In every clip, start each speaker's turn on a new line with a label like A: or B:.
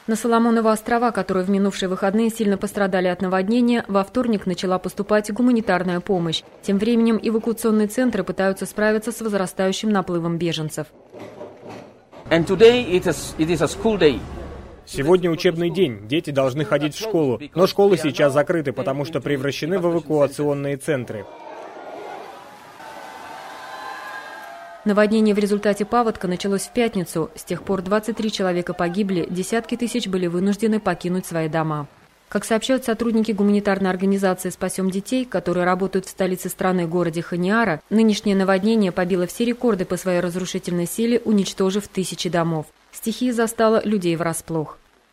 A: На Соломоновы острова, которые в минувшие выходные сильно пострадали от наводнения, во вторник начала поступать гуманитарная помощь. Тем временем эвакуационные центры пытаются справиться с возрастающим наплывом беженцев.
B: Сегодня учебный день, дети должны ходить в школу, но школы сейчас закрыты, потому что превращены в эвакуационные центры.
A: Наводнение в результате паводка началось в пятницу. С тех пор 23 человека погибли, десятки тысяч были вынуждены покинуть свои дома. Как сообщают сотрудники гуманитарной организации «Спасем детей», которые работают в столице страны, городе Хониара, нынешнее наводнение побило все рекорды по своей разрушительной силе, уничтожив тысячи домов. Стихия застала людей врасплох.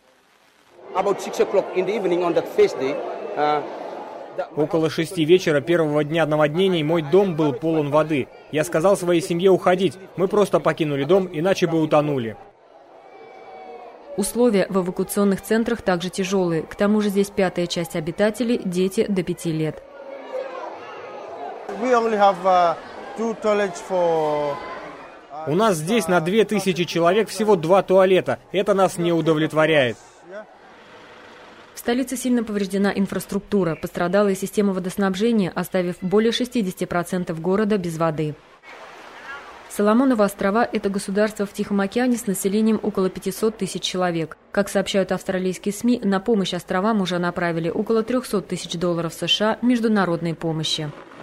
B: Около 6 вечера первого дня наводнений мой дом был полон воды. Я сказал своей семье уходить. Мы просто покинули дом, иначе бы утонули.
A: Условия в эвакуационных центрах также тяжелые. К тому же здесь пятая часть обитателей – дети до 5 лет.
B: У нас здесь на 2000 человек всего 2 туалета. Это нас не удовлетворяет.
A: В столице сильно повреждена инфраструктура, пострадала и система водоснабжения, оставив более 60% города без воды. Соломоновы острова – это государство в Тихом океане с населением около 500 тысяч человек. Как сообщают австралийские СМИ, на помощь островам уже направили около $300 тысяч США международной помощи.